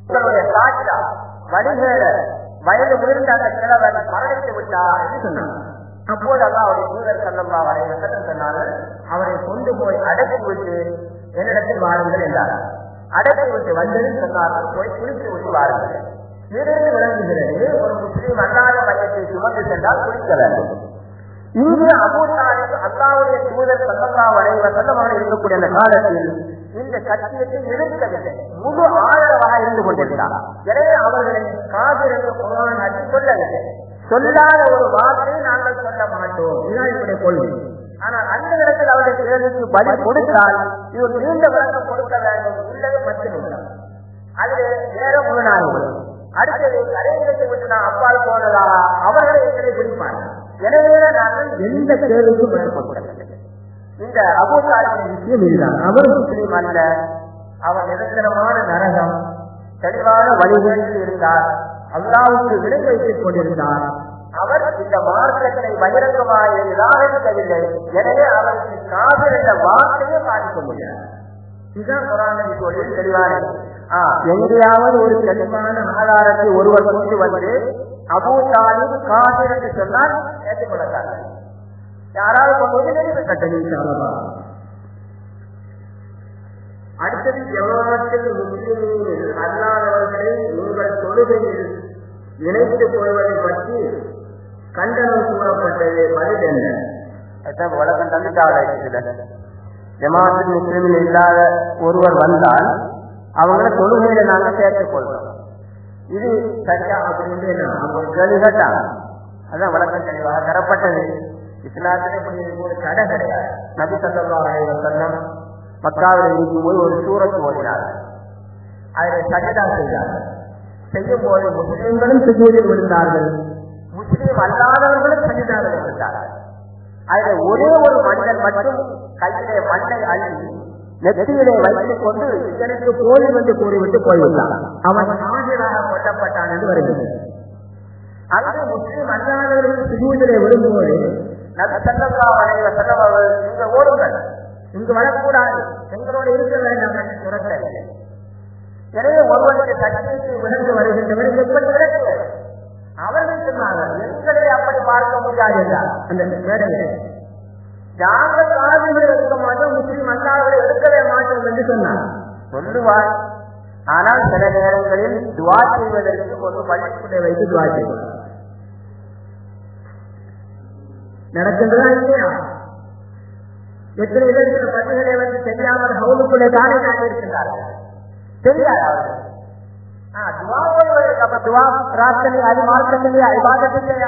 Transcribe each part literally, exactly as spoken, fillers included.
சாட்சா வடிவேல வயது முதிர்ந்த அந்த கிழவன் மரணித்து விட்டார் என்று சொன்னார். அப்போது அல்லா அவருடைய தூதர் ஸல்லல்லாஹு அலைஹி வஸல்லம் சொன்னார்கள், அவரை கொண்டு போய் அடக்கி விட்டு என்னிடத்தில் வாருங்கள் என்றார். அடக்கி விட்டு வந்து சொன்னார்கள், போய் குளித்து விட்டு வாருங்கள். இதிலிருந்து விளங்குகிறது, ஒரு முஸ்லீம் அல்லாத மையத்தை சுமந்து சென்றால் குளிக்க வேண்டும். இங்கு அபூ தாலிப் அல்லாஹ்வுடைய தூதர் ஸல்லல்லாஹு அலைஹி வஸல்லம் அவர்கள் இருக்கக்கூடிய அந்த காலத்தில் இந்த சத்தியத்தை எதிர்க்கவில்லை, முழு ஆதரவாக இருந்து கொண்டிருந்தார். எனவே அவர்களை காபிர் என்று குர்ஆன் அடி சொல்லவில்லை. சொல்லாத ஒரு வார்த்தையை நாங்கள் சொல்ல மாட்டோம், இதுதான் என்னுடைய கொள்கை. ஆனால் அந்த இடத்தில் அவருடைய கேள்விக்கு பதில் கொடுத்தால் இது ஒரு நீண்ட விளக்கம் கொடுக்க வேண்டும். உள்ளது பத்து நிமிடம், அதில் வேற முழு நாள். அடுத்தது கரையிடத்தை விட்டு நான் அப்பால் போனதா அவர்களை எங்களை பிடிப்பார்கள். எனவே நாங்கள் எந்த கேள்விக்கும் மேற்கொள்ளவில்லை. இந்த அபூ தாலிபின் விஷயம் இதுதான். அவர் முஸ்லீம் அல்ல, அவர் நிரந்தரமான நரகம், தெளிவான வழிகளில் இருந்தார், அல்லாஹ்வுக்கு விடை வைத்துக் கொண்டிருந்தார். அவர் இந்த மார்க்கத்தை பகிரங்கமாக நிராகரிக்கவில்லை. எனவே அவருக்கு காபிர் என்ற வார்த்தையை பாதிக்க முடியாது. இதுதான் குர்ஆனின் சொல்லில் தெளிவான. எங்கேயாவது ஒரு தெளிவான ஆதாரத்தை ஒருவர் கொண்டு வந்து அபூ தாலிப் காபிர் என்று சொன்னால் ஏற்றுக்கொள்ளத்தார்கள். யாராவது கொண்டு வந்து நினைவு கட்டணம். அடுத்தது ஜமாஅத்தில் முஸ்லிமீன்கள் அல்லாதவர்களை உங்கள் தொழுகையில் இணைத்துக் கொள்வதை பற்றி கண்டனம் கூறப்பட்டது. பதில் என்ன? வழக்கம் தந்துட்டாங்க. ஜமாஅத்தில் முஸ்லிமில் இல்லாத ஒருவர் வந்தால் அவங்கள தொழுகையில நாங்க சேர்த்துக் கொள்றோம். இது சரியா அப்படின்னு அவங்க கேள்வி கேட்டாங்க. அதான் வழக்கம் தெளிவாக தரப்பட்டது. இஸ்லாத்திலே இப்படி கடை கிடையாது. நபி ஸல்லல்லாஹு அலைஹி வஸல்லம் மக்காவில் இருக்கும்போது ஒரு சூரத் ஓதினார், அதில் சஜதா செய்தார்கள். செய்யும் போது முஸ்லிம்களும் சுஜூதில் விழுந்தார்கள், முஸ்லீம் அல்லாதவர்களும் சஜதாவில் விழுந்தார்கள். அதில் ஒரே ஒரு மனிதன் மட்டும் கையிலே மண்ணை அள்ளி நெற்றியிலே வைத்துக் கொண்டு இதற்கு போய் வந்து கூறிவிட்டு போய்விட்டான். அவன் ஆஜராக கொல்லப்பட்டான் என்று வருகிறது. அங்கு முஸ்லீம் அல்லாதவர்கள் சுஜூதிலே விழும்போது நபி ஸல்லல்லாஹு அலைஹி வஸல்லம் அவர்கள், இங்க ஓடுங்கள், இங்கு வரக்கூடாது, எங்களோட இருக்க வேண்டாம் என்று துரத்தவில்லை. எனவே ஒருவனுடைய சக்திக்கு விளந்து வருகின்றவர் எப்படி விளக்குவது? அவர்கள் சொன்னார்கள், எங்களை அப்படி பார்க்க முடியாது என்றார். அந்த மேடையில் நாங்கள் காவிரிகளை எடுக்க மாட்டோம், முஸ்லீம் அல்லாதவர்களை எடுக்கவே மாட்டோம் என்று சொன்னார். சொல்லுவார், ஆனால் சில நேரங்களில் துவா செய்வதற்கு ஒரு பள்ளிக்குள்ளே வைத்து துவா செய்வார். நடக்கின்றதா இல்லையா? எத்தனை இடத்துல பள்ளிகளை வந்து தெரியாமல் ஹவுலுக்குள்ளே தானே நாங்கள் இருக்கிறார்கள், தெரியாது அவர்கள். துவா செய்வதற்கு அப்ப துவா பிரார்த்தனை அது மாற்றம் இல்லையா, இபாதத் இல்லையா?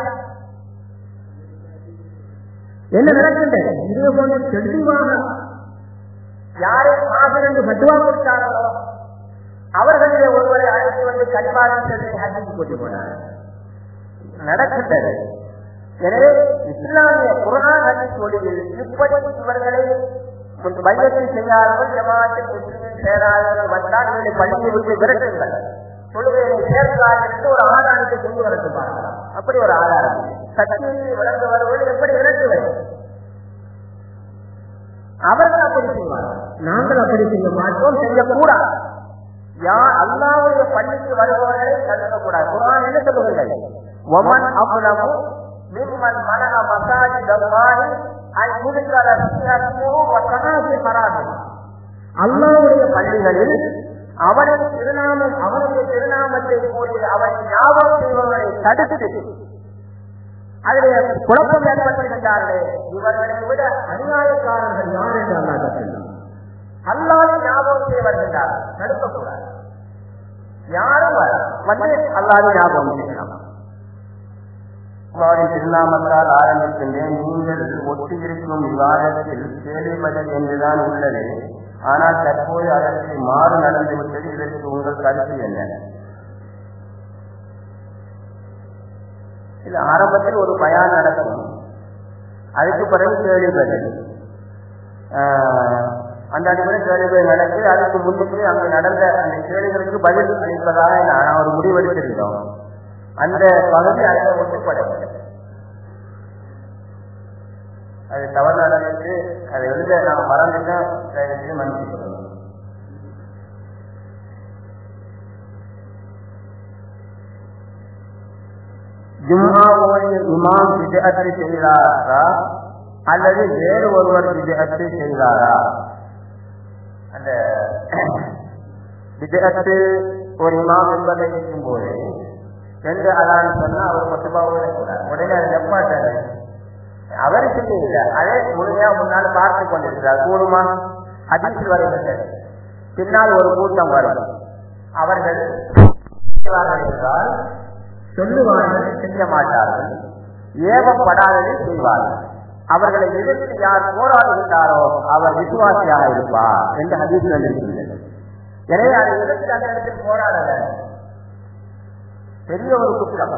என்ன நடக்கின்றது? இதே போன்ற தெளிவாக யாரை காபிர் என்று ஃபத்வா கொடுத்தார்களோ அவர்களிலே ஒருவரை அழைத்து வந்து கலிமாவின் சொல்லி ஹஜ்ஜுக்கு கூட்டி போனார். நடக்கின்றது. எனவே இஸ்லாமிய குர்ஆன் ஹதீஸ் மொழியில் இப்படி இவர்களை பையத்தை செய்யாதவர்கள் ஜமாஅத்தில் முஸ்லிமின் சேராதவர்கள் வந்தால் இவர்களை பள்ளியை விட்டு விரட்டுங்கள், தொழுகையை சேர்ந்தார்கள் என்று ஒரு ஆதாரத்தை கொண்டு வரத்து பார்க்கலாம். அப்படி ஒரு ஆதாரம் சத்தியத்தை வளர்ந்து வருவது எப்படி விரட்டுவது? அவர்கள் அப்படி செய்வார்கள், நாங்கள் அப்படி செய்ய மாட்டோம், செய்யக்கூடாது. யார் அல்லாஹ்வுடைய பள்ளிக்கு வருபவர்களை தடுக்கக்கூடாது. குர்ஆன் என்ன சொல்லுகிறது? வமன் அஃலமு மிம்மன் மனஅ மஸாஜிதல்லாஹி அன் யுذكر ஃபீஹா இஸ்முஹு வ ஸலாத்தி ஃபராஹி. அல்லாஹ்வுடைய பள்ளிகளில் அவனது திருநாமம் அவனுடைய திருநாமத்தை கூறி அவனை ஞாபகம் செய்வதை தடுத்து அதிலே குழப்பம் ஏற்படுத்துகின்றார்களே, இவர்களை விட அநியாயக்காரர்கள் யார் என்று அல்லாஹ் சொல்கிறார். அல்லாஹ்வை ஞாபகம் செய்ய வருகின்றார், தடுக்கக்கூடாது. யாரும் வந்து அல்லாஹ்வை ஞாபகம் செய்யலாம். திருநாமத்தால் ஆரம்பிக்கின்றேன். நீங்கள் ஒட்டி இருக்கும் விவாதத்தில் கேள்வி பதில் என்றுதான் உள்ளது, ஆனால் தற்போது அதற்கு மாறு நடந்துவிட்டது. இதற்கு உங்கள் கருத்து என்ன? இது ஆரம்பத்தில் ஒரு பயான் நடக்கும், அதுக்கு பிறகு கேள்வி பதில். அந்த அடிப்படையில் கேள்வி பதில் நடக்குது. அதுக்கு முன்னுக்கு அங்கு நடந்த அந்த கேள்விகளுக்கு பதில் அளிப்பதாக நான் ஒரு முடிவெடுத்திருந்தோம். அந்த பகுதி அதில் ஒட்டுப்படவில்லை. அது தவறு நடந்துட்டு அதை எழுத நான் மறந்துட்டேன், மன்னிச்சு சொல்லணும். ஜும்ஆவுடைய இமாம் பித்அத் செய்கிறாரா அல்லது வேறு ஒருவர் பித்அத் செய்கிறாரா? அந்த பித்அத் ஒரு இமாம் என்பதை இருக்கும் போது ரெண்டு அதான் சொன்னா அவர் மொத்தமாவே கூடாது. உடனே அது எப்பாட்டாரு அவர் செய்யல, அதே முழுமையா முன்னால் பார்த்து கொண்டிருக்கிறார். கூடுமா ஹதீஸில் வருகின்றது, பின்னால் ஒரு கூட்டம் வரும், அவர்கள் என்றால் சொல்லுவார்கள், செய்ய மாட்டார்கள், ஏவப்படாததை செய்வார்கள். அவர்களை எதிர்த்து யார் போராடுகின்றாரோ அவர் விசுவாசியாக இருப்பார் என்று ஹதீஸில் இருக்கின்றது. எனவே அதை எதிர்த்து அந்த இடத்தில் போராடல பெரிய ஒரு குற்றம்.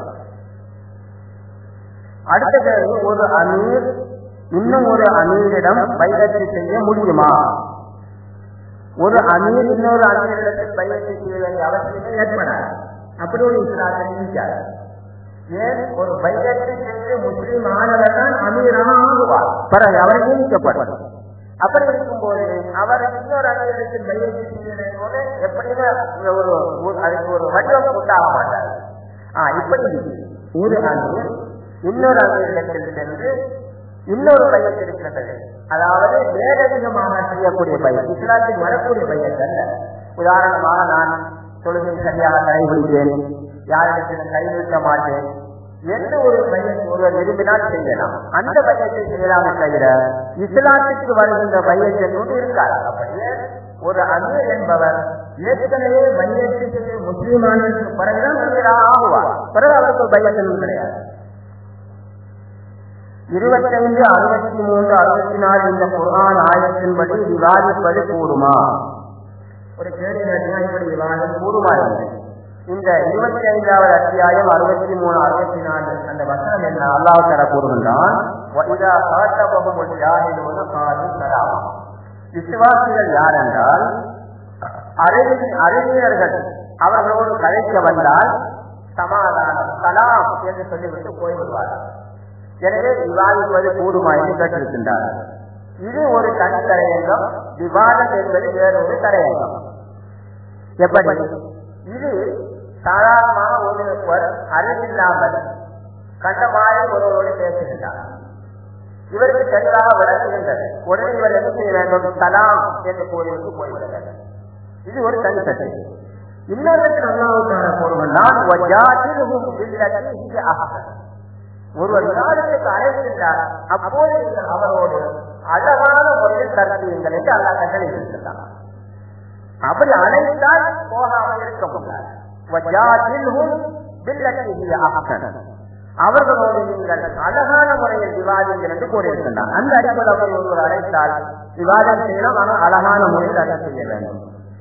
அடுத்த கேள்வி, ஒரு அமீர் இன்னும் ஒரு அமீரிடம் பையத்தை செய்ய முடியுமா? ஒரு அமீர் இன்னொரு அமீரிடத்தில் பையத்தை செய்ய வேண்டிய அவசியமே ஏற்படாது. அப்படி ஒரு இஸ்லாத்தை நீக்காது. ஏன்? ஒரு பையத்தை செய்து முஸ்லீம் ஆனவர் தான் அமீராக ஆகுவார், பிறகு அவரை நீக்கப்படுவார். அப்படி இருக்கும்போது அவர் இன்னொரு அமீரிடத்தில் பையத்தை செய்ய போது எப்படியுமே ஒரு அதுக்கு ஒரு வடிவம் உண்டாக மாட்டார். ஆஹ் இப்படி ஒரு அமீர் இன்னொரு அமீரிடத்தில் சென்று இன்னொரு பையன் இருக்கின்றது, அதாவது வேதவிதமாக செய்யக்கூடிய பையன், இஸ்லாத்தில் வரக்கூடிய பையன் அல்ல. உதாரணமாக, நான் தொழுகை சரியாக கடைபிடித்தேன், யாரிடத்திலும் கைவிட்ட மாட்டேன் என்று ஒரு பையன் ஒருவர் விரும்பினால் செய்யலாம். அந்த பையத்தை செய்யலாமே தவிர இஸ்லாத்துக்கு வருகின்ற பையன் என்று இருக்காது. அப்படியே ஒரு அமீர் என்பவர் ஏற்கனவே பையத்தை செய்து முஸ்லீமானதற்கு பிறகுதான் அமீராக ஆகுவார், பிறகு அவருக்கு பையன் என்று கிடையாது. இருபத்தி ஐந்து அறுபத்தி மூன்று அறுபத்தி நாலு இந்த குர்ஆன் ஆயத்தின்படி விவாதிப்பது கூடுமா? ஒரு கேள்வி இப்படி விவாதம் கூடுமா? இந்த இருபத்தி ஐந்தாவது அத்தியாயம் அறுபத்தி மூணு அறுபத்தி நாலு அந்த வசனம் என்ன? அல்லாஹ் தஆலா கூறுகின்றான், விசுவாசிகள் யார் என்றால் அறிஞர்கள் அவர்களோடு கலைக்க வந்தால் சமாதானம் சலாம் என்று சொல்லிவிட்டு போய்விடுவார்கள். எனவே விவாதிப்பது கூடுமா என்று கேட்டிருக்கின்றார்கள். இது ஒரு தனி தரையங்கம், விவாதம் என்பது வேறொரு தரையங்கம். எப்படி? இது சாதாரணமாக ஒருவர் அறிவில்லாமல் கண்டமாய் ஒருவரோடு பேசுகின்றார், இவருக்கு தெளிவாக விளக்குகின்றது, உடனே இவர் என்ன செய்ய வேண்டும்? சலாம் என்று கூறிவிட்டு போய்விட வேண்டும். இது ஒரு தனித்தட்டை. இன்னொரு ஒருவர் விவாதத்துக்கு அழைக்கின்றார், அப்போது நீங்கள் அவரோடு அழகான முறையில் கருத்துங்கள் என்று அல்லாஹ் கட்டளை இருக்கின்றார். அப்படி அழைத்தால் போகாமல் இருக்க முடியாது. அவர்களோடு நீங்கள் அழகான முறையில் விவாதிங்கள் என்று கூறியிருக்கின்றார். அந்த அடிப்படையில் அவர் ஒருவர் அழைத்தால் விவாதம் செய்யலாம், ஆனால் அழகான முறையில் அதை செய்ய வேண்டும்.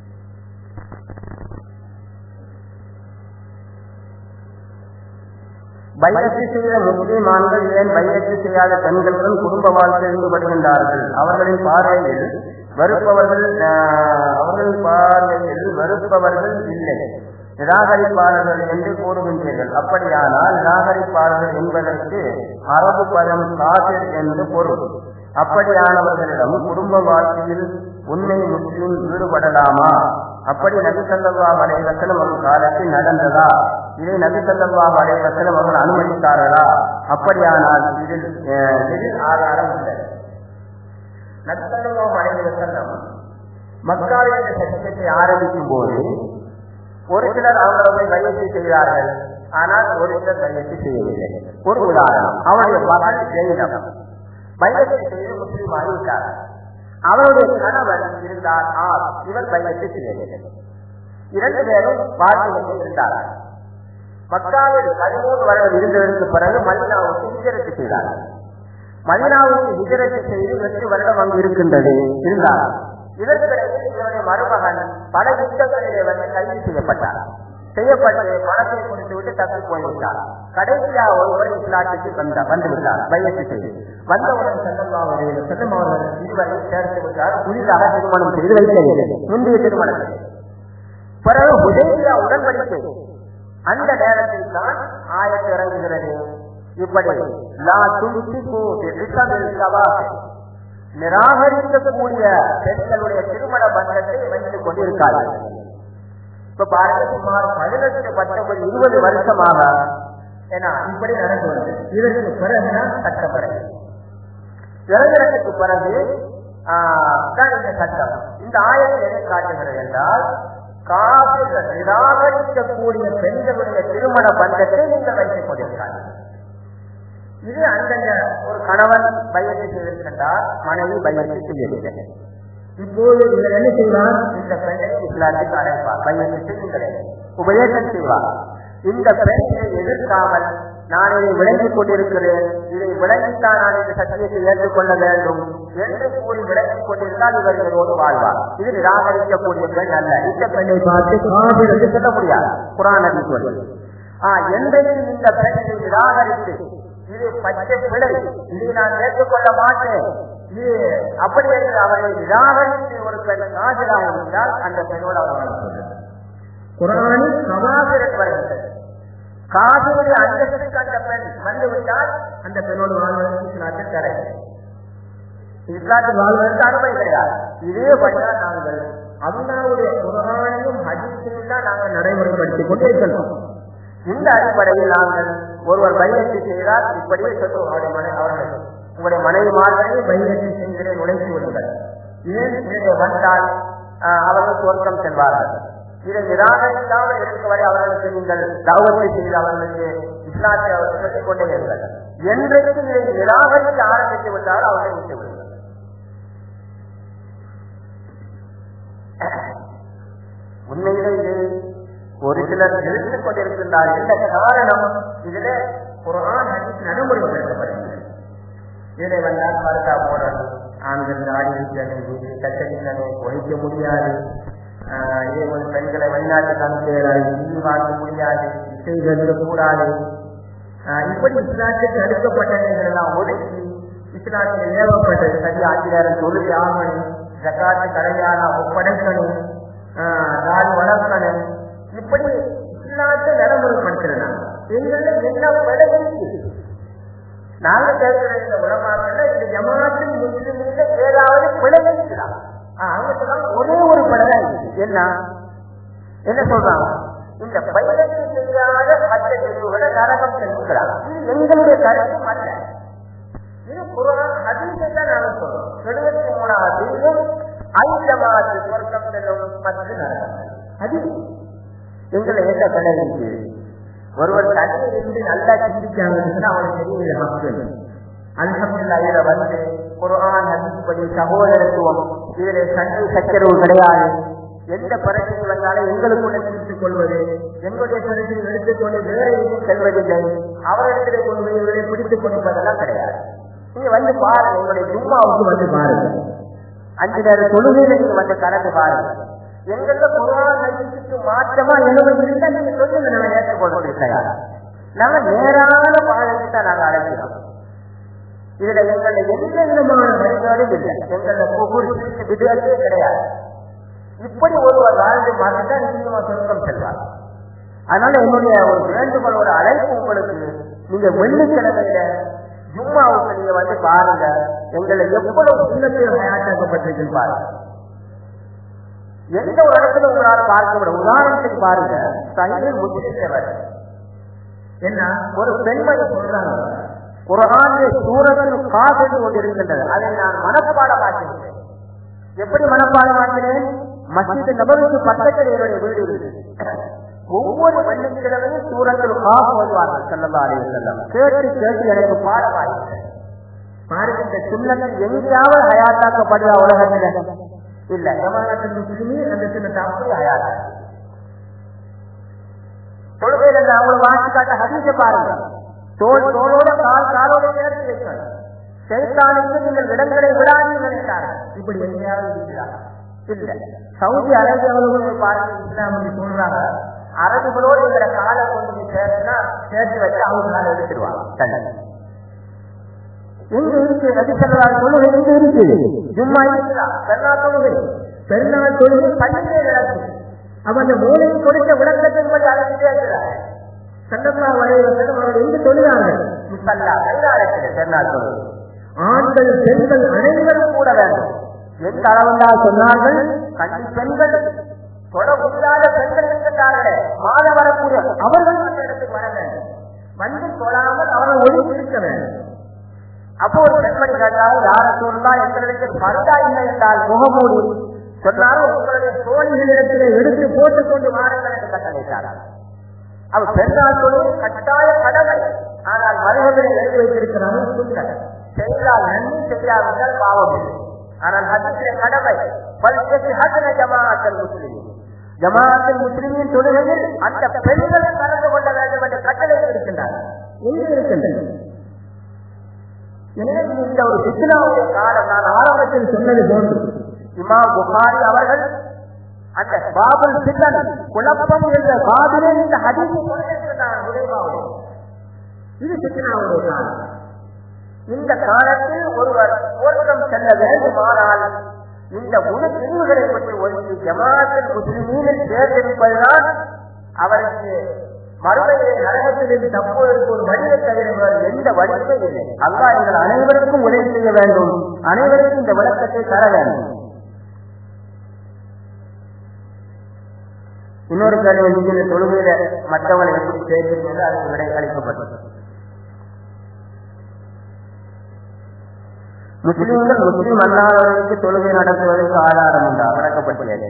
பையத்து செய்த முஸ்லிமான்கள் ஏன் பையத்து செய்யாத பெண்களுடன் குடும்ப வாழ்க்கை ஈடுபடுகின்றார்கள்? அவர்களின் பார்வையில் வெறுப்பவர்கள் அவர்களின் பார்வையில் வெறுப்பவர்கள் இல்லை, நிராகரிப்பாளர்கள் என்று கூறுகின்றீர்கள். அப்படியானால் நிராகரிப்பாளர்கள் என்பதற்கு அரபு பதம் காபிர் என்று பொருள். அப்படியானவர்களிடம் குடும்ப வாழ்க்கையில் உண்மை முஸ்லிம் ஈடுபடலாமா? அப்படி நபி ஸல்லல்லாஹு அலைஹி வஸல்லம் அவர்கள் காலத்தில் நடந்ததா? இதை நபி ஸல்லல்லாஹு அலைஹி வஸல்லம் அவர்கள் அனுமதித்தார்களா? அப்படியானால் இதில் எதில் ஆதாரம் இல்லை. நபி ஸல்லல்லாஹு அலைஹி வஸல்லம் மக்காவில் இந்த சட்டத்தை ஆரம்பிக்கும் போது ஒரு சிலர் அவர்களை பையத்தை செய்கிறார்கள், ஆனால் ஒரு சிலர் பையத்தை செய்யவில்லை. ஒரு உதாரணம், அவருடைய மகள் ஜெயினப் பையத்தை செய்து முஸ்லீம் ஆகிவிட்டார். அவருடைய கணவர் இருந்தார், இவர் பையத்தை செய்யவில்லை. இரண்டு பேரும் வாழ்க்கை இருந்தார்கள். மக்காவில் பதிமூன்று வருடம் இருந்ததற்கு பிறகு மதீனாவுக்கு ஹிஜ்ரத் செய்தார்கள். மதீனாவுக்கு ஹிஜ்ரத் செய்து எட்டு வருடம் அங்கு இருக்கின்றது இருந்தார். இதற்கிடையே இவருடைய மருமகன் பல யுத்தங்களிலே வந்து கைது செய்யப்பட்டார். செய்யப்பட்டு பணத்தை கொடுத்து விட்டு தப்பி போய்விட்டார். கடைசியாக ஒருவர் இஸ்லாத்துக்கு வந்த வந்துவிட்டார். பையத்து செய்து வந்தவுடன் ஸல்லல்லாஹு அலைஹி வஸல்லம் அவர்கள் இருவரை சேர்த்து விட்டார். புதிதாக திருமணம் செய்து வைக்கவில்லை, முந்தைய திருமணத்தை. பிறகு ஹுதைபியா உடன்படிக்கை, அந்த நேரத்தில் தான் ஆயத்து இறங்குகிறது. இப்படி லா தும்சிகு பிஇஸமில் ஸவாஹ், நிராகரிக்கக்கூடிய பெண்களுடைய திருமண பந்தத்தை வைத்துக் கொண்டிருக்கார்கள். இப்ப பாருங்க, சுமார் பதினெட்டு பத்தொன்பது இருபது வருஷமாக ஏன்னா இப்படி நடந்து வருது. இதற்கு பிறகுதான் சட்டப்படை இறங்குறதுக்கு பிறகு தான் இந்த சட்டம். இந்த ஆயத்தை எதை காட்டுகிறது என்றால், காபிர்கள் நிராகரிக்கக்கூடிய பெண்களுடைய திருமண பந்தத்தை நீங்கள் வைத்துக் கொண்டிருக்கிறார்கள். இது அந்தந்த ஒரு கணவன் பையத்தை செய்திருக்கின்றார், மனைவி பையத்தை செய்யவில்லை. இப்போது இவர் என்ன செய்வார்? இந்த பெண்ணை இஸ்லாத்துக்கு அழைப்பார், பையத்தை செய்யுங்கள், உபதேசம் செய்வார். இந்த பெண்ணை எதிர்க்காமல் நான் இதை விளங்கிக் கொண்டிருக்கிறேன், இதை விளங்கித்தான் நான் இந்த சத்தியத்தை ஏற்றுக்கொள்ள வேண்டும் என்று கூறி விளங்கிக் கொண்டிருந்தால் இவர் இவரோடு வாழ்வார். இது நிராகரிக்கக்கூடிய பெண் அல்ல. இந்த பெண்ணை பார்த்து சொல்ல முடியாது. குர்ஆன் ஹதீஸ் சொல்லி ஆஹ் என்றைக்கு இந்த பெண்ணை நிராகரித்து இது பச்சை பிழை, இதை நான் ஏற்றுக்கொள்ள மாட்டேன், இது அப்படி என்று அவரை நிராகரித்து ஒரு பெண் காஜிலாக இருந்தால் அந்த பெண்ணோடு அவர் வாழ்கிறார். குர்ஆனில் கவாபிரத் வருகிறது. காபிருடைய அந்தஸ்துக்கு அந்த பெண் வந்துவிட்டால் அந்த பெண்ணோடு வாழ்வதற்கு இஸ்லாத்தில் தடை, இஸ்லாத்தில் வாழ்வதற்கு அனுமதி கிடையாது. இதே வழியாக நாங்கள் அல்லாஹ்வுடைய குர்ஆனையும் ஹதீஸையும் தான் நாங்கள் நடைமுறைப்படுத்திக் கொண்டு இருக்கின்றோம். இந்த அடிப்படையில் நாங்கள் ஒருவர் பையத்தை செய்தால் இப்படியே சொல்லுவோம், அவருடைய மனை அவர்கள் உங்களுடைய மனைவி மாதிரி பையத்தை செய்கிறே நுழைத்து விடுங்கள், ஏன் இதை வந்தால் அவர்கள் சொர்க்கம் செல்வார்கள். இதை நிராகரிக்காமல் இருக்க வரை அவர்களுக்கு நீங்கள் தவத்தை செய்து அவர்களுக்கு இஸ்லாத்தை அவர்கள் சொல்லிக் கொண்டே இருங்கள். என்றைக்கு இதை நிராகரிக்க ஆரம்பித்து விட்டால் அவர்களை விட்டு விடுங்கள். உண்மையிலே இது ஒரு சிலர் எழுத்துக் கொண்டிருக்கின்றார். எந்த காரணம்? இதிலே குர்ஆன் ஹதீஸ் நடைமுறைப்படுத்தப்படுகிறது. இதை வந்தால் பர்தா போடணும், ஆண்கள் தாடி வைக்கணும், கட்டடிக்கணும், ஒழிக்க முடியாது, இதே போல பெண்களை வெளிநாட்டுக்கு அனுப்பியது வாங்க முடியாது, இசை கருத கூடாது, இப்படி இஸ்லாத்துக்கு அடுக்கப்பட்டவர்கள் எல்லாம் ஒதுக்கி இஸ்லாத்தில் ஏவப்பட்டது சரி ஆட்சியாளர் தொழில் ஆகணும், ஜக்காத்து கடையான ஒப்படைக்கணும், தாடி வளர்க்கணும், இப்படி இஸ்லாத்தை நடைமுறைப்படுத்துறாங்க. எங்களை என்ன பழகி நாங்க கேட்கிற இந்த உலமாக்கள்ல இந்த ஜமாத்தின் முஸ்லிம்ல ஏதாவது பிழைக்கிறான். அவங்க ஒரே ஒரு படகா இருக்கு. என்ன என்ன சொல்றாங்க? இந்த பயிரத்தை செய்யாத மற்ற நிகழ்வுகளை நரகம் செல்கிறாங்க. இது எங்களுடைய கருத்தும் அல்ல, இது குர்ஆன் ஹதீஸை தான் நாங்கள் சொல்றோம். எழுபத்தி மூணாவது ஐந்தமாவது சொர்க்கம் செல்லும் மற்ற நரகம். அது எங்களை என்ன பிழைக்கு ஒருவர் தண்ணி இருந்து நல்லா சிந்திச்சாங்கன்னா அவனுக்கு தெரியல மக்கள். அல்ஹம்துலில்லாஹ் இதுல வந்து குர்ஆன் ஹதீஸ் படி சகோதரத்துவம், இதுல சண்டை சச்சரவு கிடையாது. எந்த பிரச்சனை வந்தாலும் எங்களுக்குள்ள தீர்த்துக் கொள்வது, எங்களுடைய பிரச்சனை எடுத்துக்கொண்டு வேற எதுவும் செல்வதில்லை, அவரிடத்திலே கொண்டு இவரை பிடித்துக் கொடுப்பதெல்லாம் கிடையாது. நீங்க வந்து பாருங்க, எங்களுடைய ஜும்மாவுக்கு வந்து பாருங்க, அஞ்சு நேர தொழுகையில நீங்க வந்து கலந்து பாருங்க. எங்கள குர்ஆன் ஹதீஸுக்கு மாற்றமா எழுபது இருந்தா நீங்க சொல்லுங்க, நாங்க ஏற்றுக்கொள்வது கிடையாது. நாங்க நேரான பாதைக்கு தான் நாங்க அழைக்கிறோம். இதுல எங்கள எந்த விதமான வழிபாடும் இல்லை, எங்கள புகழ் விதத்தே கிடையாது. இப்படி ஒருவர் வாழ்ந்து மாறிதான் நிச்சயமா சொர்க்கம் செல்வார். அதனால என்னுடைய ஒரு வேண்டுகோள், ஒரு அழைப்பு உங்களுக்கு, நீங்க வெள்ளிக்கிழமையில ஜும்மாவுக்கு நீங்க வந்து பாருங்க, எங்களை எவ்வளவு சுண்ணத்தில் ஹயாத்தாக்கப்பட்டிருக்கு பாருங்க. எந்த ஒரு இடத்துல உங்களால் பார்க்க விட, உதாரணத்துக்கு பாருங்க, சஹீஹ் முஸ்லிம்ல என்ன ஒரு பெண்மணி சொல்றாங்க, குர்ஆனிலே சூரத்துல் காஃபிர் ஒன்று இருக்கின்றது, அதை நான் மனப்பாடமாக்கினேன். எப்படி மனப்பாடமாக்கினேன்? மஸ்ஜித் நபவிக்கு பக்கத்தில் என்னுடைய வீடு இருக்கு. ஒவ்வொரு வெள்ளிக்கிழமையும் சூரத்துல் காஃப் ஓதுவார்கள் ஸல்லல்லாஹு அலைஹி வஸல்லம். கேட்டு கேட்டு எனக்கு பாடமாகிட்டேன். பாருங்க, இந்த சுன்னத் எங்கேயாவது ஹயாத்தாக்கப்படுதா உலகத்துல? இல்ல. ஜமாஅத்துல் முஸ்லிமீன் அந்த சுன்னத் அப்படி ஹயாத்தா. தொழுகையில அவங்களை வாங்கி காட்ட ஹதீஸை பாருங்க, தோல் தோளோட கால் காலோட சேர்த்து வைக்கணும், ஷைத்தானுக்கு நீங்கள் இடங்களை விடாதீர்கள் என்றார்கள். இப்படி எங்கேயாவது இருக்கிறாங்க? இல்ல. சவுதி அரேபியாவில் பாருங்க, இஸ்லாம் சொல்றாங்க, அரபுகளோடு எங்களை காலை கொண்டு சேர்த்துனா சேர்த்து வச்சு அவங்களால எடுத்துருவாங்க. எங்க இருக்கு நபி ஸல்லல்லாஹு அலைஹி வஸல்லம்? எங்க இருக்கு? ஜும்மா இருக்குதா? பெருநாள் தொழுகை, பெருநாள் தொழுகை பள்ளியிலே நடக்குது. அப்ப அந்த மூலையை கொடுத்த விளக்கத்தின் படி அழைச்சிட்டே இருக்கிறார். ஸல்லல்லாஹு அலைஹி வஸல்லம் அவர்கள் எங்கு தொழுகிறார்கள்? முஸல்லா கைலாரத்திலே பெருநாள் தொழுகை. ஆண்கள் பெண்கள் அனைவரும் கூட வேண்டும். எந்த அளவுண்டா சொன்னார்கள், கல்வி பெண்கள் தொட முடியாத பெண்கள் இருக்கின்றார்களே, மாத வரக்கூடிய அவர்கள் அந்த இடத்துக்கு வர வேண்டும். வந்து தொழாமல் அவர்கள் ஒழுங்கு இருக்க வேண்டும். அப்போ ஒரு பெண்மணி கேட்டால் யார சொல்லா எங்களுக்கு பருதா இல்லை என்றால் முகமூடி சொன்னாலும் உங்களுடைய தோழிகளிடத்திலே எடுத்து போட்டுக் கொண்டு வாருங்கள் என்று கட்டளையிட்டார்கள். அவர் பெண்ணால் சொல்வது கட்டாய கடமை. ஆனால் மருகங்களை எழுதி வைத்திருக்கிறார்கள் சுண்ணத். செய்தால் நன்மை, செய்யாவிட்டால் பாவம் இல்லை. ஆனால் ஹதீஸிலே கடமை. ஜமாஅத்துல் முஸ்லிமீன் ஜமாஅத்துல் முஸ்லிமீன் தொழுகையில் அந்த பெண்களை கலந்து கொள்ள வேண்டும் என்ற கட்டளை இருக்கின்றார்கள். எங்கே இருக்கின்றன? எனவே இந்த ஒரு ஃபித்னாவுடைய காலம் நான் ஆரம்பத்தில் சொன்னது போன்று இமாம் புகாரி அவர்கள் அந்த பாபுல் ஃபித்னா குழப்பம் என்ற பாபிலே இந்த ஹதீஸை கொண்டிருக்கிறார். இது ஃபித்னாவுடைய காலம். இந்த காலத்தில் ஒருவர் ஓர்க்கம் செல்ல வேண்டுமானால் இந்த முழு பிரிவுகளை பற்றி ஒன்று ஜமாஅத்துல் முஸ்லிமீனில் சேர்ந்திருப்பதுதான் அவருக்கு மறுமையை நரகத்திலிருந்து தப்புவதற்கு ஒரு வழியை தவிர எந்த வழியும் இல்லை. அல்லாஹ் எங்கள் அனைவருக்கும் உதவி செய்ய வேண்டும். அனைவருக்கும் இந்த விளக்கத்தை தர வேண்டும். இன்னொரு கேள்வி இந்த தொழுகையில மற்றவங்களை எப்படி சேர்க்கிறது அதுக்கு விடை அளிக்கப்பட்டது. முஸ்லிம்கள் முஸ்லிம் அல்லாதவர்களுக்கு தொழுகை நடத்துவதற்கு ஆதாரம் உண்டா? விளக்கப்பட்டுள்ளது.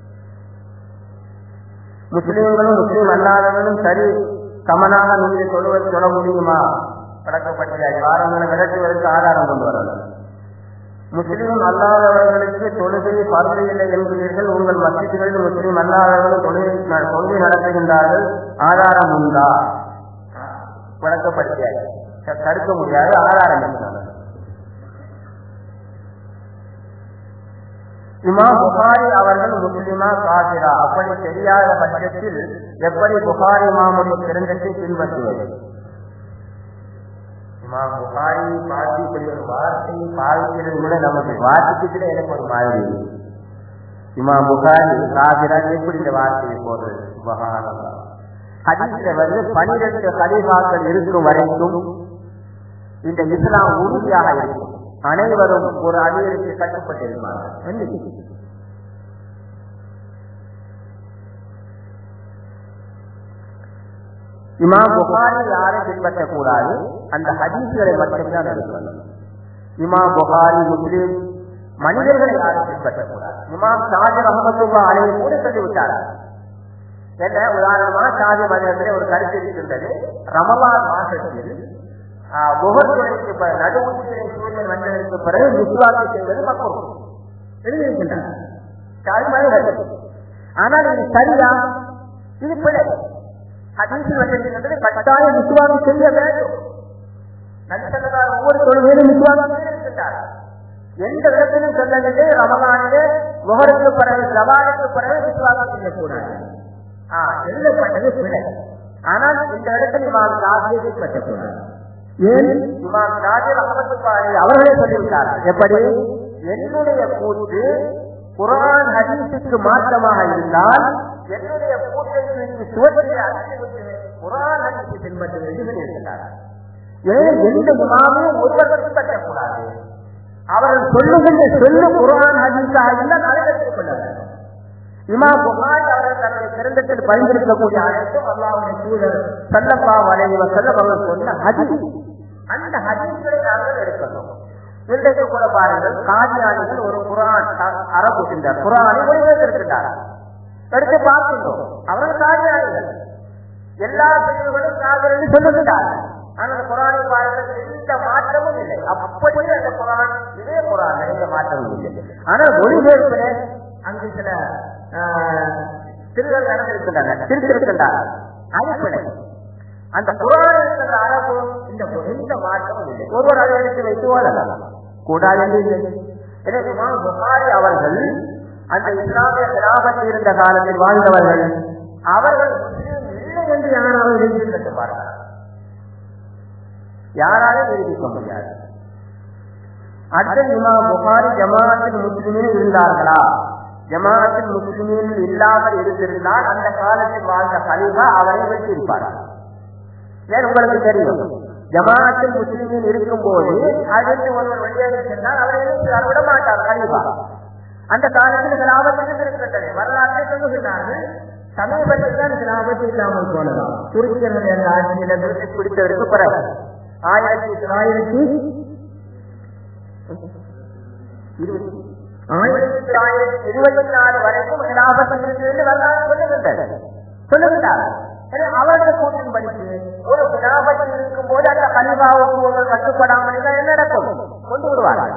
முஸ்லிம்களும் முஸ்லிம் அல்லாதவர்களும் சரி சமனாக நீங்கள் தொழுவது சொல்ல முடியுமா? விளக்கப்பட்டுள்ளது. வாரங்களை விளக்குவதற்கு ஆதாரம் கொண்டு வரலாம். முஸ்லிம் அல்லாதவர்களுக்கு தொழுகை பருவ இல்லை என்கிறீர்கள். உங்கள் மஸ்ஜிதுகளில் முஸ்லிம் அல்லாதவர்கள் தொழுகை தொழுகை நடத்துகின்றார்கள். ஆதாரம் உண்டா? விளக்கப்பட்டுள்ளது. தடுக்க முடியாது. ஆதாரம் இருக்கிறார்கள். இமாம் புகாரி அவர்கள் முஸ்லிமா காபிரா? அப்படி தெரியாத பட்சத்தில் எப்படி புகாரி இமாமுடைய கிரந்தத்தை பின்பற்றுவது? இமாம் புகாரி பாதிக்கூடிய ஒரு வார்த்தையை பாதிக்கிறது கூட நமக்கு வாசிக்கிறதுல எனக்கு ஒரு மாதிரி. இமாம் புகாரி காபிரா எப்படி இந்த வார்த்தையை போடுறது? சுப்ஹானல்லாஹ். ஹதீஸ்ல வந்து பனிரெண்டு கலீஃபாக்கள் இருக்கும் வரைக்கும் இந்த இஸ்லாம் உறுதியாக இருக்கும். அனைவரும் ஒரு அடியருக்கு கட்டுப்பட்டிருப்பார்கள். இமாம் புகாரி யாரை பின்பற்றக்கூடாது? அந்த ஹதீஸ்களை மட்டும்தான் எடுக்கணும். இமாம் புகாரி முஸ்லிம் மனிதர்களை யாரும் பின்பற்றக்கூடாது. இமாம் ஷாஃபி ரஹ்மத்துல்லாஹி அலைஹி கூட சொல்லிவிட்டார்கள். என்ன உதாரணமா ஷாஃபி மதத்திலே ஒரு கருத்து இருக்கின்றது. ரமலான் மாசத்தில் முகத்துறைக்கு நடுவுத்திரை சூரியன் வந்ததற்கு பிறகு விசுவாசம் செய்வது மக்கள் எழுதியிருக்கின்றனர். ஆனால் இது சரியா? இது பிழை. ஹதீஸில் வந்திருக்கின்றது கட்டாயம் விசுவாசம் செய்ய வேண்டும். நபிசல்லல்லாஹு ஒவ்வொரு தொழுகையிலும் விசுவாசம் செய்திருக்கின்றார். எந்த விதத்திலும் சொல்லவில்லை ரமலானிலே முகருக்கு பிறகு ஜவானுக்கு பிறகு விசுவாசம் செய்யக்கூடாது. எழுதப்பட்டது பிழை. ஆனால் இந்த இடத்தில் இமாம் ஷாஃபியை பின்பற்றக்கூடாது. ஏன்? இமாம் ஷாஃபி ரஹ்மத்துல்லாஹி அவர்களே சொல்லிவிட்டார்கள். எப்படி? என்னுடைய கூற்று குர்ஆன் ஹதீஸுக்கு மாற்றமாக இருந்தால் என்னுடைய கூற்றை சுவற்றிலே அடித்துவிட்டு குர்ஆன் ஹதீஸை பின்பற்ற வேண்டும் என்று இருக்கிறார்கள். ஏன் எந்த இமாமும் ஒருவர் பின்பற்றக்கூடாது. அவர்கள் சொல்லுகின்ற சொல்லு குர்ஆன் ஹதீஸாக இருந்தால் அதை எடுத்துக்கொள்ள வேண்டும். இமாம் புகாரி அவர்கள் தன்னுடைய கிரந்தத்தில் பயன்படுத்தக்கூடிய அனைத்தும் அல்லாஹ்வுடைய தூதர் ஸல்லல்லாஹு அலைஹி வஸல்லம் அவர்கள் சொன்ன ஹதீஸ். அந்த ஹதீஸ்களை நாங்கள் எடுக்கணும். இன்றைக்கு கூட பாருங்கள், காதியானிகள் ஒரு குர்ஆன் அரபு சென்றார், குர்ஆனை மொழிபெயர்த்திருக்கிறார். எடுத்து பார்க்கின்றோம். அவர்கள் காதியானிகள் எல்லா பிரிவுகளும் காதல் சொல்லுகிறார்கள். ஆனால் குர்ஆனை பாருங்கள், எந்த மாற்றமும் இல்லை. அப்படியே அந்த குர்ஆன் இதே குர்ஆன் எந்த மாற்றமும் இல்லை. ஆனால் மொழிபெயர்ப்பிலே அங்கு சில திருகள் நடந்திருக்கின்றன, திருத்திருக்கின்றார்கள். அடிப்படை அந்த குர்ஆன் இருக்கின்ற அரபு இந்த எந்த மாற்றமும் இல்லை. ஒருவர் அதை எடுத்து வைத்து வாழலாம் கூடாது என்று இல்லை. எனவே இமாம் புகாரி அவர்கள் அந்த இஸ்லாமிய கிலாபத்தில் இருந்த காலத்தில் வாழ்ந்தவர்கள். அவர்கள் முஸ்லிம் இல்லை என்று யாராவது நிரூபிப்பார்கள்? யாராலும் நிரூபிக்க முடியாது. அடுத்த இமாம் புகாரி ஜமாஅத்தில் முஸ்லிமில் இருந்தார்களா? ஜமாஅத்தில் முஸ்லிமில் இல்லாமல் இருந்திருந்தால் அந்த காலத்தில் வாழ்ந்த கலீஃபா அவரை வைத்திருப்பார்கள். ஏன் உங்களுக்கு தெரியும், ஜமாஅத்தில் முஸ்லிமில் இருக்கும் போது அதற்கு ஒருவர் வெளியாக சென்றால் அவரை விட மாட்டார் கலீஃபா. அந்த காலத்தில் கிலாபத் இருந்திருக்கிறது. வரலாற்றை சொல்லுகிறார்கள். சமீபத்தில் தான் கிலாபத்து இல்லாமல் போனதாம். துருக்கியர்கள் என்ற ஆட்சியில பிரிட்டிஷ் பிடித்ததற்கு பிறகு ஆயிரத்தி தொள்ளாயிரத்தி ஆயிரத்தி தொள்ளாயிரத்தி இருபத்தி நாலு வரைக்கும் கிலாபத்திலிருந்து வரலாறு சொல்லுகின்றது சொல்லுகின்றார். அவருடைய கூட்டின் படித்து ஒரு கிலாபத்தில் இருக்கும் போது அந்த கலிபாவுக்கு ஒரு கட்டுப்படாமல் என்ன நடக்கும் கொண்டு விடுவார்கள்.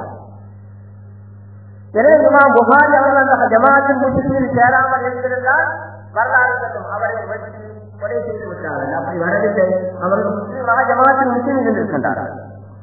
எனவே இமாம் புகாரி அவர்கள் அந்த ஜமாஅத்தின் முஸ்லிமில் சேராமல் இருந்திருந்தால் வரலாறு சொல்லும் அவரை வெற்றி கொலை செய்து விட்டார்கள். அப்படி வரவில்லை. அவர்கள் முஸ்லிமாக ஜமாஅத்தின் முஸ்லிமில் இருந்திருக்கின்றார்கள்.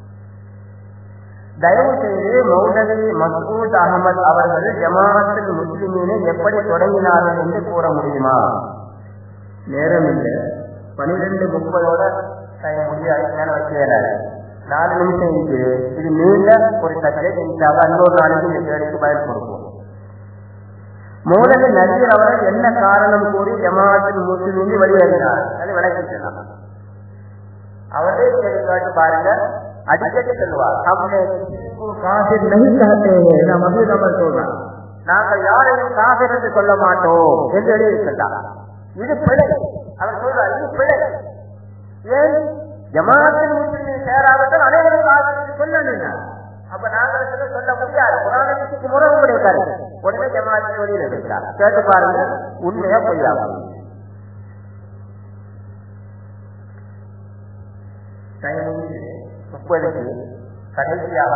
தயவு செய்து மௌலவி மசூத் அகமது அவர்கள் ஜமாஅத்தில் முஸ்லிமீனை எப்படி தொடங்கினார்கள் என்று கூற முடியுமா? நேரம் இல்லை. பனிரெண்டு முப்பதோட முடியாது. வைக்கிறாரு நாலு நிமிஷம் இருக்குது. இது நீண்ட ஒரு சப்ஜெக்ட். இன்னொரு நாளைக்கு இந்த கேள்விக்கு பதில் கொடுப்போம். மௌலவி நஜீர் அவர்கள் என்ன காரணம் கூறி ஜமாஅத்தில் முஸ்லிமின்றி வெளியேறினார் அதை விளக்கிக்கலாம். அவரே கேள்வி கேட்டு பாருங்க. அடிக்கடி சொல்லுவார் சொல்றான் நாங்கள் யாரையும் காபிர் என்று சொல்ல மாட்டோம் என்று எழுதியிருக்கிறார். இது பிழை. அவர் சொல்றார் இது பிழை. ஏன் ஜமாஅத்தில் முஸ்லிமில் சேராவிட்டால் அனைவரும் காபிர் சொல்ல அப்ப நாங்கள் சொல்ல முடியாது. குர்ஆனுக்கு முரண் கிடையாது. உடனே ஜமாஅத்தில் வெளியில் இருக்கிறார். கேட்டு பாருங்க உண்மையா பொய்யாகும். முப்பதுக்கு கடைசியாக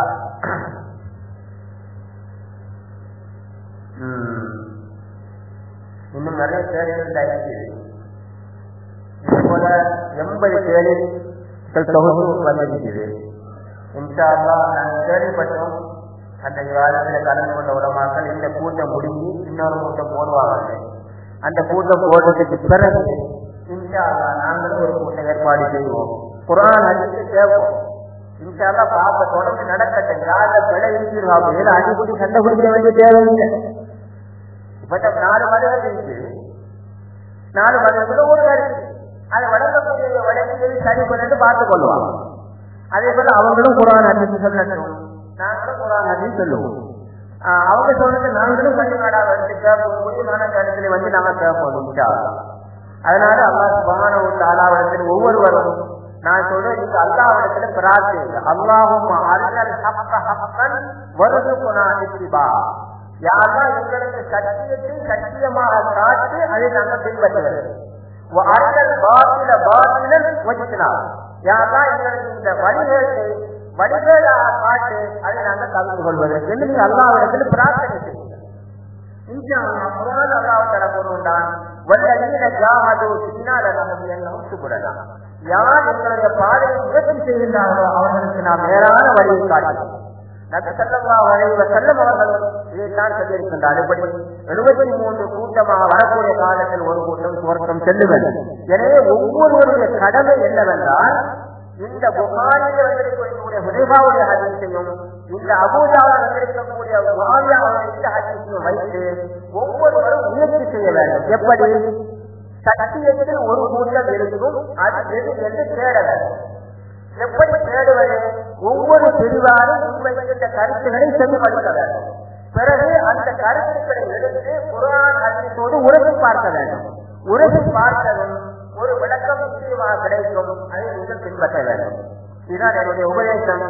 இன்னும் நிறைய கேள்விகள் இருக்குது. இது போல எண்பது கேள்விகள் தொகுப்பு வந்திருக்குது. இன்ஷா அல்லாஹ் நாங்கள் கேள்விப்பட்டோம். அந்த விவாதத்தில் கலந்து கொண்ட உலமாக்கள் இந்த கூட்டம் முடிஞ்சு இன்னொரு கூட்டம் போடுவாங்க. அந்த கூட்டம் போடுறதுக்கு பிறகு இன்ஷா அல்லாஹ் நாங்களும் ஒரு கூட்டம் ஏற்பாடு செய்வோம். குர்ஆன் ஹதீஸ் கேட்போம். இன்ஷா அல்லாஹ் பாப்ப தொடர்ந்து நடக்கட்டும். யார பிழை இருக்கிறாங்க அடிப்படி சண்டை பிடிக்க வேண்டிய தேவையில்லை. இப்ப நாலு மதங்கள் இருக்கு. நாலு மதங்களும் ஒரு கருத்து அதை வழங்கக்கூடிய வழக்குகளை சரி பண்ணிட்டு பார்த்துக் கொள்வாங்க. அதே போல அவங்களும் குர்ஆன் ஹதீஸ் சொல்லட்டும், நாங்களும் குர்ஆன் ஹதீஸ் சொல்லுவோம். அவங்க சொல்றது நாங்களும் கண்டிப்பாடா வந்து கேட்போம். முடியுமான கருத்துல வந்து நாங்க கேட்போம் இன்ஷா அல்லாஹ். அதனால அல்லாஹ் சுப்ஹானஹு வ தஆலாவிடத்தில் ஒவ்வொருவரும் நான் சொல்றேன் நீங்க அல்லாஹ்விடத்துல பிரார்த்திங்க. அல்லாஹும்ம அரினல் ஹக்க ஹக்கன் வர்ஸுக்னா இத்திபா. யா அல்லாஹ் எங்களுக்கு சத்தியத்தை சத்தியமாக காட்டி அதை நாங்கள் பின்பற்றுவது. வ அரினல் பாத்தில பாத்திலன் வஜ்னா. யா அல்லாஹ் எங்களுக்கு இந்த வழிகளை வழிகளாக காட்டி அதை நாங்கள் தவிர்த்து கொள்வது என்று நீங்க அல்லாஹ்விடத்துல பிரார்த்தனை செய்யுங்க. இன்ஷா அல்லாஹ் குர்ஆன் அல்லாஹ் தஆலா கூறுகிறான் வல்லதீன ஜாஹது ஃபின்னா லனஹ்தியன்னஹும் சுபுலனா. யார் எங்களுடைய பாதையை முயற்சி செய்கின்றார்களோ அவர்களுக்கு நாம் நேரான வழியை காட்டுவோம். நபி ஸல்லல்லாஹு அலைஹி வஸல்லம் அவர்கள் இதைத்தான் சொல்லியிருக்கின்றார். இப்படி எழுபத்தி மூன்று கூட்டமாக வரக்கூடிய காலத்தில் ஒரு கூட்டம் சுவர்க்கம் செல்லுவது. எனவே ஒவ்வொருவருடைய கடமை என்னவென்றால் இந்த புகாரியில் வந்திருக்கக்கூடிய ஹுதைபாவுடைய ஹதீஸையும் இந்த அபூஜாவில் வந்திருக்கக்கூடிய முஆவியாவுடைய இந்த ஹதீஸையும் வைத்து ஒவ்வொருவரும் முயற்சி செய்ய வேண்டும். எப்படி சத்தியத்தில் ஒரு கூட்டம் இருக்கும் அது எது என்று தேட வேண்டும். எப்படி தேடுவது? ஒவ்வொரு பிரிவாரும் முன்வைக்கின்ற கருத்துக்களை செவிமடுக்க வேண்டும். பிறகு அந்த கருத்துக்களை எடுத்து குர்ஆன் ஹதீஸோடு உரசி பார்க்க வேண்டும். உரசி பார்த்ததும் ஒரு விளக்கம் நிச்சயமாக கிடைக்கும். அதை நீங்கள் பின்பற்ற வேண்டும். இதுதான் என்னுடைய உபதேசம்.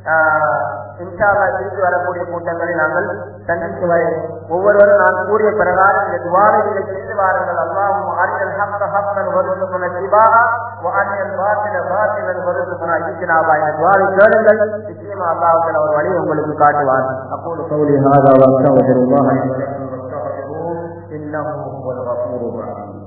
இன்ஷா அல்லாஹ் திருப்பி வரக்கூடிய கூட்டங்களை நாங்கள் சந்தித்து வரை ஒவ்வொருவரும் நான் கூறிய பிரகாரம் இந்த துஆவை செய்து வாருங்கள். அல்லாஹும்ம அரினல் ஹக்க ஹக்கன் வர்ஸுக்னா இத்திபாஅ வ அரினல் பாத்தில பாத்திலன் வர்ஸுக்னா இஜ்தினாபா. இந்த துஆவை கேளுங்கள். நிச்சயமாக அல்லாஹ் தஆலா ஒரு வழி உங்களுக்கு காட்டுவார். அக்கூலு கௌலி ஹாதா வ அஸ்தக்ஃபிருல்லாஹ் லி வ லக்கும் வஸ்தக்ஃபிருஹு இன்னஹு ஹுவல் கஃபூருர் ரஹீம்.